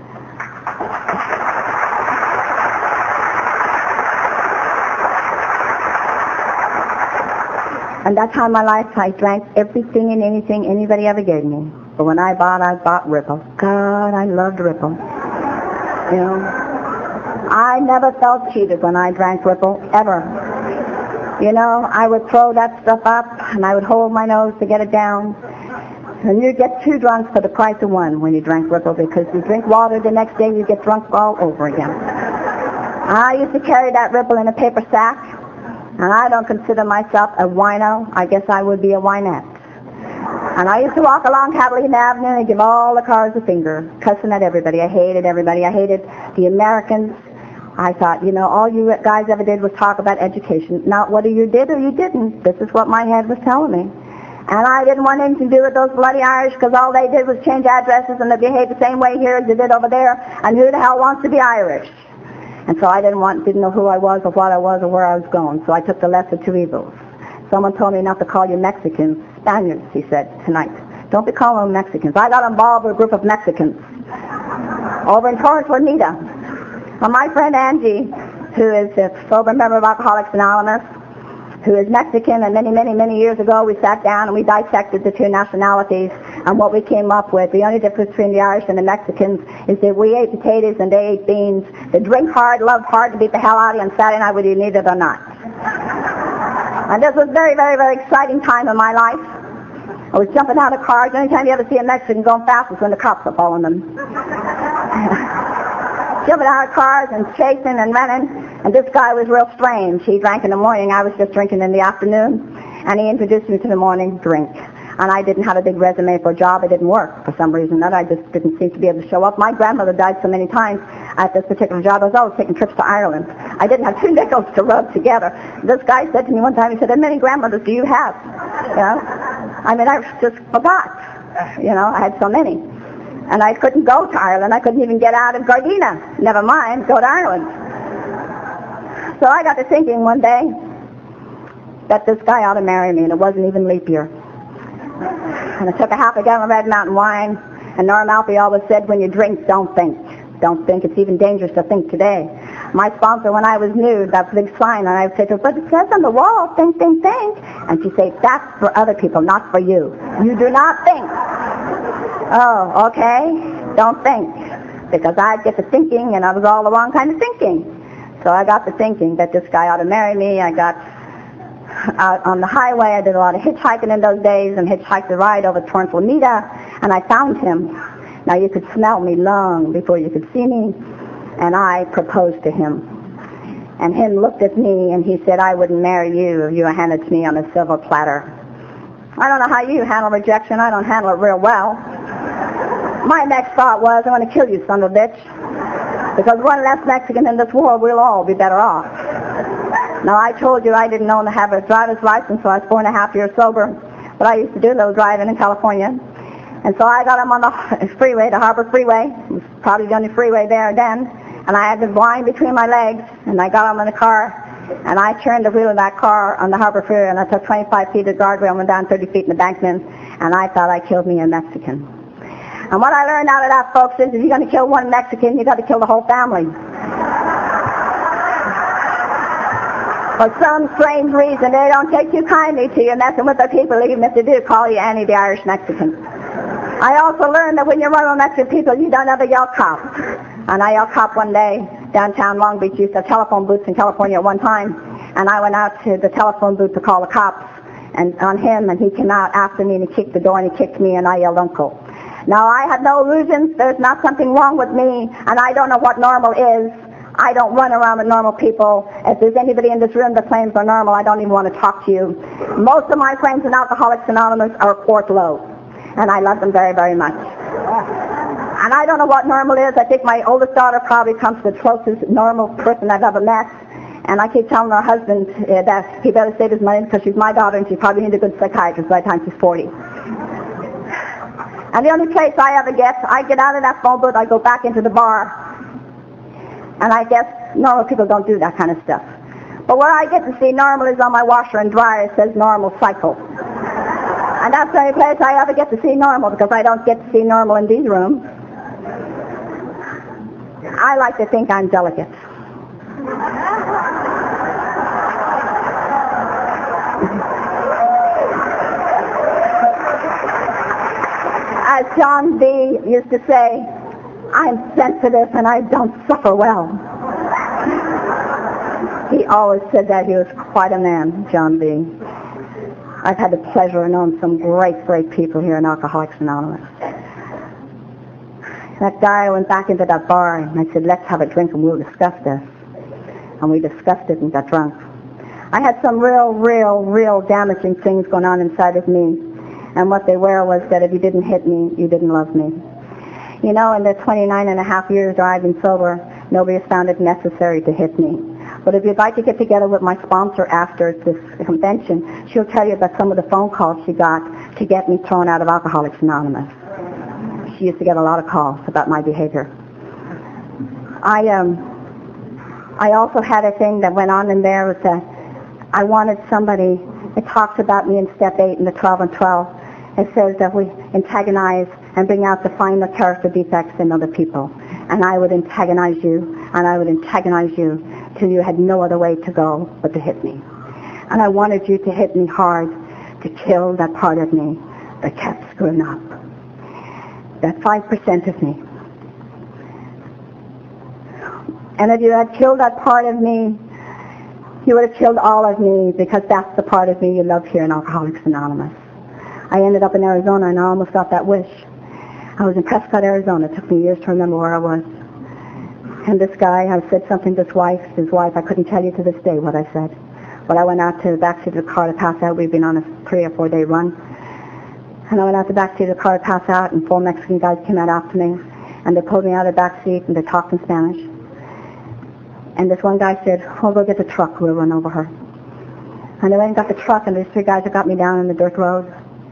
And that time in my life, I drank everything and anything anybody ever gave me. But when I bought Ripple. God, I loved Ripple. You know, I never felt cheated when I drank Ripple, ever. You know, I would throw that stuff up, and I would hold my nose to get it down. And you'd get 2 drunks for the price of 1 when you drank Ripple, because you drink water the next day, you get drunk all over again. I used to carry that Ripple in a paper sack, and I don't consider myself a wino. I guess I would be a winette. And I used to walk along Catalina Avenue and give all the cars a finger, cussing at everybody. I hated everybody. I hated the Americans. I thought, you know, all you guys ever did was talk about education. Not whether you did or you didn't. This is what my head was telling me. And I didn't want anything to do with those bloody Irish, because all they did was change addresses and they behaved the same way here as they did over there. And who the hell wants to be Irish? And so I didn't know who I was or what I was or where I was going. So I took the lesser 2 evils. Someone told me not to call you Mexicans, Spaniards, he said, tonight. Don't be calling them Mexicans. I got involved with a group of Mexicans over in Torrance, Juanita. Well, my friend Angie, who is a sober member of Alcoholics Anonymous, who is Mexican, and many years ago we sat down and we dissected the 2 nationalities, and what we came up with, the only difference between the Irish and the Mexicans is that we ate potatoes and they ate beans. They drink hard, love hard to beat the hell out of you, and Saturday night whether you need it or not. And this was a very exciting time in my life. I was jumping out of cars. The only time you ever see a Mexican going fast is when the cops are following them. Jumping out of cars and chasing and running. And this guy was real strange. He drank in the morning. I was just drinking in the afternoon. And he introduced me to the morning drink. And I didn't have a big resume for a job. It didn't work for some reason. That I just didn't seem to be able to show up. My grandmother died so many times at this particular job. I was always taking trips to Ireland. I didn't have 2 nickels to rub together. This guy said to me one time, he said, how many grandmothers do you have? You know? I mean, I just forgot. You know, I had so many. And I couldn't go to Ireland. I couldn't even get out of Gardena. Never mind, go to Ireland. So I got to thinking one day that this guy ought to marry me, and it wasn't even leap year. And I took a half a gallon of Red Mountain wine, and Norm Alfie always said, when you drink, don't think. Don't think. It's even dangerous to think today. My sponsor, when I was new, that big sign, and I would say to her, but it says on the wall, think, think, think. And she'd say, that's for other people, not for you. You do not think. Oh, okay. Don't think. Because I'd get to thinking, and I was all the wrong kind of thinking. So I got to thinking that this guy ought to marry me. I got out on the highway. I did a lot of hitchhiking in those days, and hitchhiked the ride over Torrance, Juanita, and I found him. Now you could smell me long before you could see me, and I proposed to him. And him looked at me, and he said, I wouldn't marry you if you were handed to me on a silver platter. I don't know how you handle rejection. I don't handle it real well. My next thought was, I want to kill you, son of a bitch. Because one less Mexican in this world, we'll all be better off. Now, I told you I didn't know to have a driver's license, so I was 4.5 years sober. But I used to do a little driving in California. And so I got him on the freeway, the Harbor Freeway. It was probably the only freeway there then. And I had the blind between my legs, and I got him in the car, and I turned the wheel of that car on the Harbor Freeway, and I took 25 feet of guardrail and went down 30 feet in the bankment, and I thought I killed me a Mexican. And what I learned out of that, folks, is if you're going to kill one Mexican, you've got to kill the whole family. For some strange reason, they don't take too kindly to you messing with their people, even if they do call you Annie the Irish Mexican. I also learned that when you're one of the Mexican people, you don't ever yell cop. And I yelled cop one day, downtown Long Beach. Used to have telephone booths in California at one time. And I went out to the telephone booth to call the cops and on him, and he came out after me, and he kicked the door, and he kicked me, and I yelled uncle. Now, I have no illusions. There's not something wrong with me, and I don't know what normal is. I don't run around with normal people. If there's anybody in this room that claims they're normal, I don't even want to talk to you. Most of my friends in Alcoholics Anonymous are fourth low, and I love them very, very much. And I don't know what normal is. I think my oldest daughter probably comes to the closest normal person I've ever met. And I keep telling her husband that he better save his money because she's my daughter and she probably needs a good psychiatrist by the time she's 40. And the only place I ever get out of that phone booth, I go back into the bar. And I guess normal people don't do that kind of stuff. But where I get to see normal is on my washer and dryer. It says normal cycle. And that's the only place I ever get to see normal because I don't get to see normal in these rooms. I like to think I'm delicate. As John B. used to say, I'm sensitive and I don't suffer well. He always said that. He was quite a man, John B. I've had the pleasure of knowing some great, great people here in Alcoholics Anonymous. That guy went back into that bar and I said, let's have a drink and we'll discuss this. And we discussed it and got drunk. I had some real damaging things going on inside of me. And what they were was that if you didn't hit me, you didn't love me. You know, in the 29 and a half years that I've been sober, nobody has found it necessary to hit me. But if you'd like to get together with my sponsor after this convention, she'll tell you about some of the phone calls she got to get me thrown out of Alcoholics Anonymous. She used to get a lot of calls about my behavior. I also had a thing that went on in there was that I wanted somebody. It talks about me in Step 8 in the 12 and 12. It says that we antagonize and bring out the finer character defects in other people. And I would antagonize you, and I would antagonize you till you had no other way to go but to hit me. And I wanted you to hit me hard to kill that part of me that kept screwing up. That 5% of me. And if you had killed that part of me, you would have killed all of me because that's the part of me you love here in Alcoholics Anonymous. I ended up in Arizona and I almost got that wish. I was in Prescott, Arizona. It took me years to remember where I was. And this guy, I said something to his wife, I couldn't tell you to this day what I said. But I went out to the backseat of the car to pass out. We'd been on a 3 or 4 day run. And I went out the backseat of the car to pass out, and 4 Mexican guys came out after me. And they pulled me out of the backseat, and they talked in Spanish. And this one guy said, "Oh, go get the truck. We'll run over her." And I went and got the truck, and these 3 guys that got me down on the dirt road.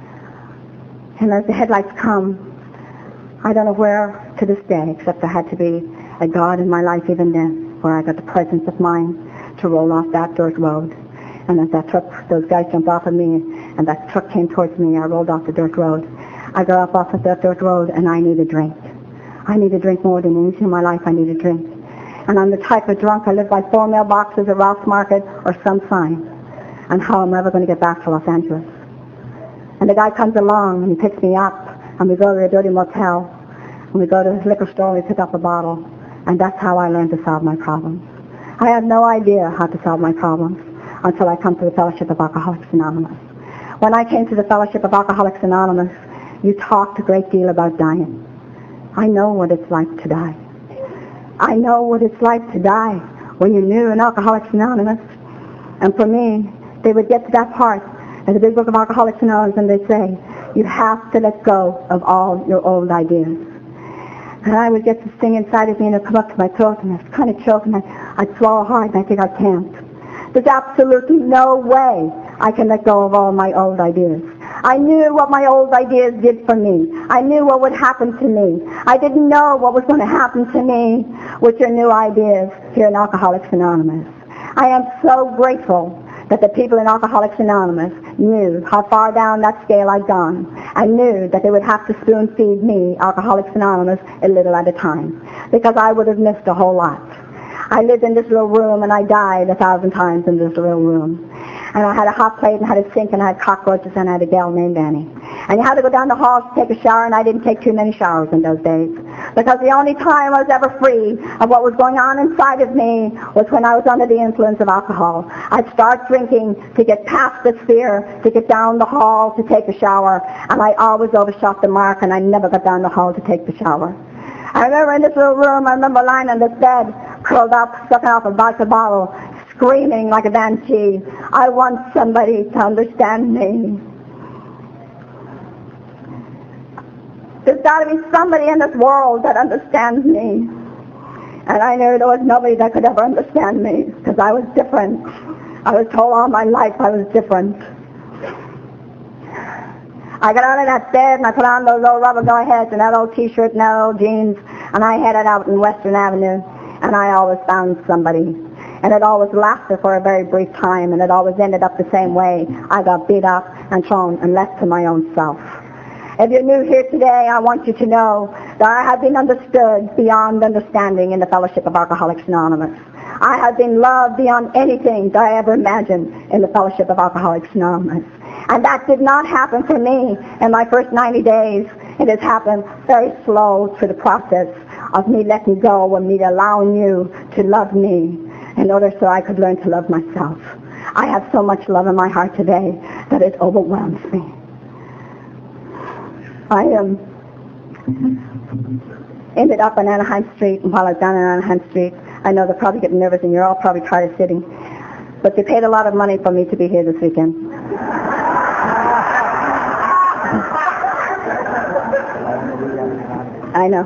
And as the headlights come, I don't know where to this day, except there had to be a God in my life even then, where I got the presence of mind to roll off that dirt road. And as that truck, those guys jumped off of me, and that truck came towards me, I rolled off the dirt road. I got up off of that dirt road, and I need a drink. I need a drink more than anything in my life. I need a drink. And I'm the type of drunk, I live by 4 mailboxes at Ralph's Market or some sign on how I'm ever going to get back to Los Angeles. And the guy comes along, and he picks me up, and we go to a dirty motel, and we go to his liquor store, and we pick up a bottle. And that's how I learned to solve my problems. I had no idea how to solve my problems until I come to the Fellowship of Alcoholics Anonymous. When I came to the Fellowship of Alcoholics Anonymous, you talked a great deal about dying. I know what it's like to die. I know what it's like to die when you're new in Alcoholics Anonymous. And for me, they would get to that part in the Big Book of Alcoholics Anonymous, and they'd say, you have to let go of all your old ideas. And I would get this thing inside of me, and it would come up to my throat, and I'd kind of choke, and I'd swallow hard, and I think I can't. There's absolutely no way I can let go of all my old ideas. I knew what my old ideas did for me. I knew what would happen to me. I didn't know what was going to happen to me with your new ideas here in Alcoholics Anonymous. I am so grateful that the people in Alcoholics Anonymous knew how far down that scale I'd gone, and knew that they would have to spoon feed me, Alcoholics Anonymous, a little at a time, because I would have missed a whole lot. I lived in this little room, and I died 1,000 times in this little room. And I had a hot plate, and I had a sink, and I had cockroaches, and I had a gal named Annie. And you had to go down the hall to take a shower, and I didn't take too many showers in those days. Because the only time I was ever free of what was going on inside of me was when I was under the influence of alcohol. I'd start drinking to get past this fear, to get down the hall to take a shower, and I always overshot the mark, and I never got down the hall to take the shower. I remember in this little room, I remember lying on this bed, curled up, sucking off a vodka bottle, screaming like a banshee, I want somebody to understand me. There's got to be somebody in this world that understands me. And I knew there was nobody that could ever understand me because I was different. I was told all my life I was different. I got out of that bed and I put on those old rubber go-aheads and that old T-shirt and that old jeans, and I headed out in Western Avenue, and I always found somebody. And it always lasted for a very brief time, and it always ended up the same way. I got beat up and thrown and left to my own self. If you're new here today, I want you to know that I have been understood beyond understanding in the Fellowship of Alcoholics Anonymous. I have been loved beyond anything that I ever imagined in the Fellowship of Alcoholics Anonymous. And that did not happen for me in my first 90 days. It has happened very slow through the process of me letting go and me allowing you to love me in order so I could learn to love myself. I have so much love in my heart today that it overwhelms me. I ended up on Anaheim Street, and while I was down on Anaheim Street, I know they're probably getting nervous, and you're all probably tired of sitting, but they paid a lot of money for me to be here this weekend. I know.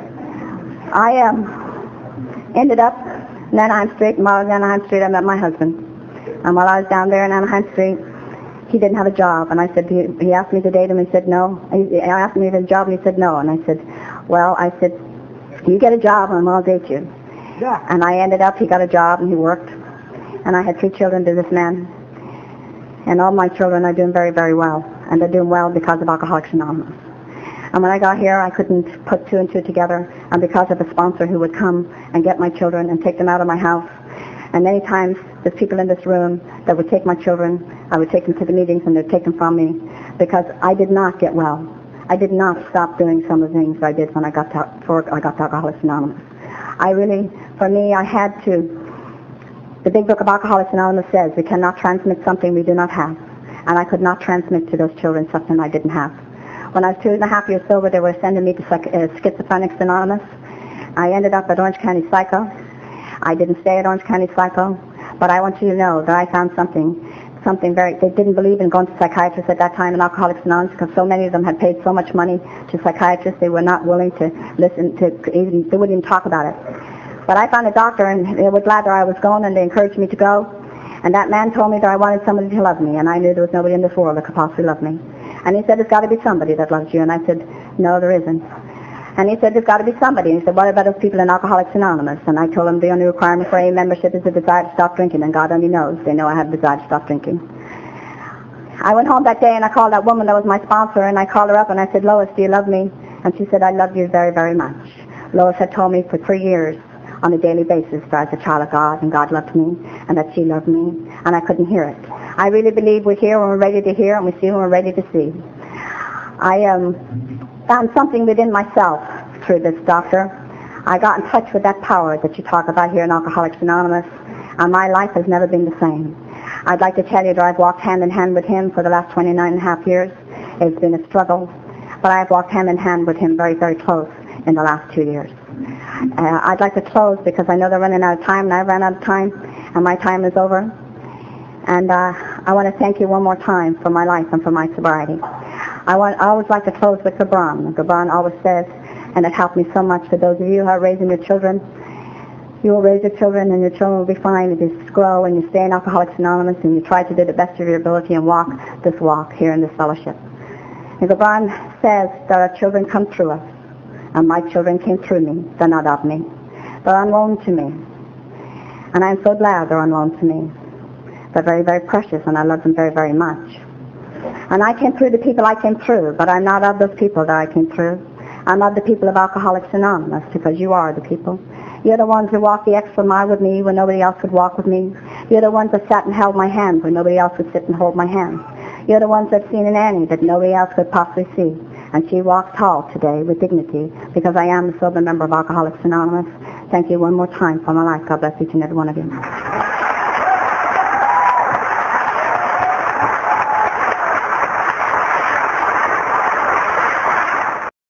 I ended up on Anaheim Street, and while I was on Anaheim Street, I met my husband. And while I was down there in Anaheim Street, he didn't have a job, and I said, he asked me to date him, and he said no. I asked him if he had a job, and he said no. And I said, well, you get a job, and I'll date you. Yeah. And I ended up, he got a job, and he worked. And I had 3 children to this man. And all my children are doing very, very well. And they're doing well because of Alcoholics Anonymous. And when I got here, I couldn't put 2 and 2 together. And because of a sponsor who would come and get my children and take them out of my house. And many times, there's people in this room that would take my children. I would take them to the meetings, and they'd take them from me. Because I did not get well. I did not stop doing some of the things I did when I got to Alcoholics Anonymous. For me, I had to. The big book of Alcoholics Anonymous says we cannot transmit something we do not have. And I could not transmit to those children something I didn't have. When I was 2.5 years sober, they were sending me to Schizophrenics Anonymous. I ended up at Orange County Psycho. I didn't stay at Orange County Psycho, but I want you to know that I found something very, they didn't believe in going to psychiatrists at that time in Alcoholics Anonymous because so many of them had paid so much money to psychiatrists they were not willing to listen to, even, they wouldn't even talk about it. But I found a doctor, and they were glad that I was going, and they encouraged me to go. And that man told me that I wanted somebody to love me, and I knew there was nobody in this world that could possibly love me. And he said, there's got to be somebody that loves you. And I said, no, there isn't. And he said, there's got to be somebody. And he said, what about those people in Alcoholics Anonymous? And I told him the only requirement for AA membership is a desire to stop drinking, and God only knows. They know I have a desire to stop drinking. I went home that day, and I called that woman that was my sponsor, and I called her up, and I said, Lois, do you love me? And she said, I love you very, very much. Lois had told me for 3 years on a daily basis that I was a child of God, and God loved me, and that she loved me, and I couldn't hear it. I really believe we hear when we're ready to hear, and we see when we're ready to see. I found something within myself through this doctor. I got in touch with that power that you talk about here in Alcoholics Anonymous, and my life has never been the same. I'd like to tell you that I've walked hand in hand with him for the last 29 and a half years. It's been a struggle, but I've walked hand in hand with him very, very close in the last 2 years. I'd like to close because I know they're running out of time, and I ran out of time, and my time is over. And I want to thank you one more time for my life and for my sobriety. I always like to close with Gabran. Gabran always says, and it helped me so much, for those of you who are raising your children, you will raise your children, and your children will be fine if you grow and you stay in Alcoholics Anonymous and you try to do the best of your ability and walk this walk here in this fellowship. And Gabran says that our children come through us, and my children came through me. They're not of me. They're on loan to me. And I'm so glad they're on loan to me. They're very, very precious, and I love them very, very much. And I came through the people I came through, but I'm not of those people that I came through. I'm of the people of Alcoholics Anonymous, because you are the people. You're the ones who walked the extra mile with me when nobody else would walk with me. You're the ones that sat and held my hand when nobody else would sit and hold my hand. You're the ones that's seen in Annie that nobody else could possibly see. And she walks tall today with dignity because I am a sober member of Alcoholics Anonymous. Thank you one more time for my life. God bless each and every one of you.